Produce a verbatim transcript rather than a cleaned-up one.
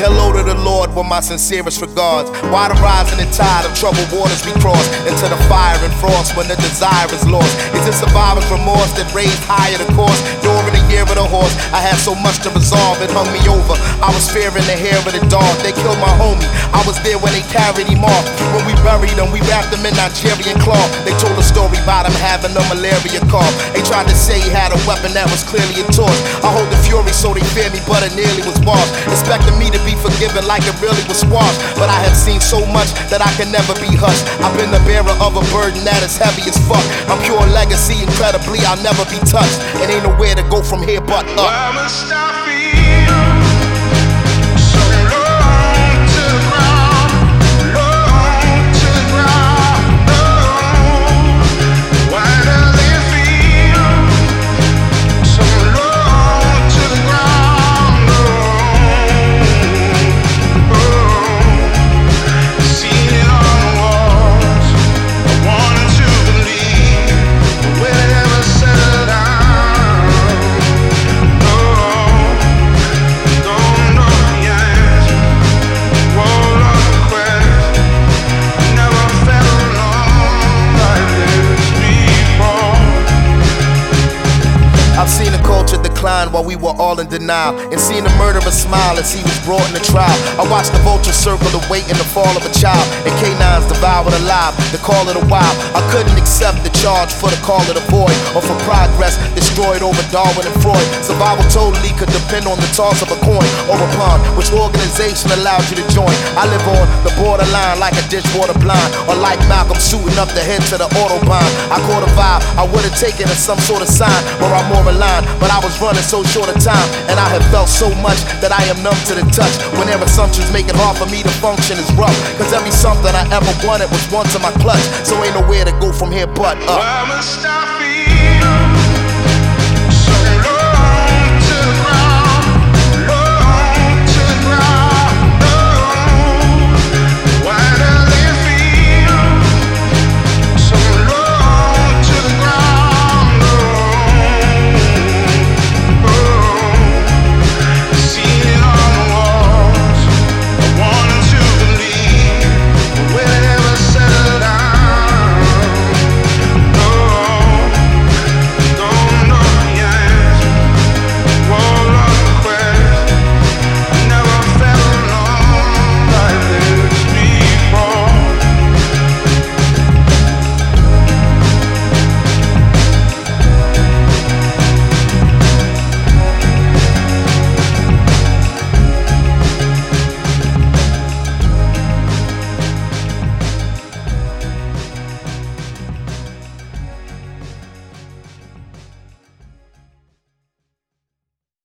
hello to the Lord with my sincerest regards. Why the rising and tide of troubled waters we cross into the fire and frost when the desire is lost? Is it survivor's remorse that raised higher the course? During the year of the horse, I had so much to resolve, it hung me over. I was fearing the hair of the dog. They killed my homie, I was there when they carried him off. When we buried him, we wrapped him in Nigerian cloth. They told a story about him having a malaria cough. They tried to say he had a weapon that was clearly a torch. I hold the fury so they fear me, but it nearly was washed. Expecting me to be forgiven like it really was squashed. But I have seen so much that I can never be hushed. I've been the bearer of a burden that is heavy as fuck. I'm pure legacy, incredibly I'll never be touched. It ain't nowhere to go from here but up. Why must I feel so low to the ground, low to the ground, low? Why does it feel so low to the ground, low? Oh, seen it on the walls. I wanted to believe, but will it ever settle down? I've seen the culture decline while we were all in denial, and seen the murderer smile as he was brought in the trial. I watched the vultures circle the weight in the fall of a child, and canines devoured alive, the call of the wild. I couldn't accept the charge for the call of the void, or for progress destroyed over Darwin and Freud. Survival totally could depend on the toss of a coin or a pawn. Which organization allowed you to join? I live on the borderline like a dishwater blind, or like Malcolm shooting up the head to the autobahn. I caught a vibe I would've taken as some sort of sign, where I'm more aligned, but I was running so short of time, and I have felt so much that I am numb to the touch. When their assumptions make it hard for me to function is rough, cause every something I ever wanted was once in my clutch. So ain't nowhere to go from here but up. Why must I feel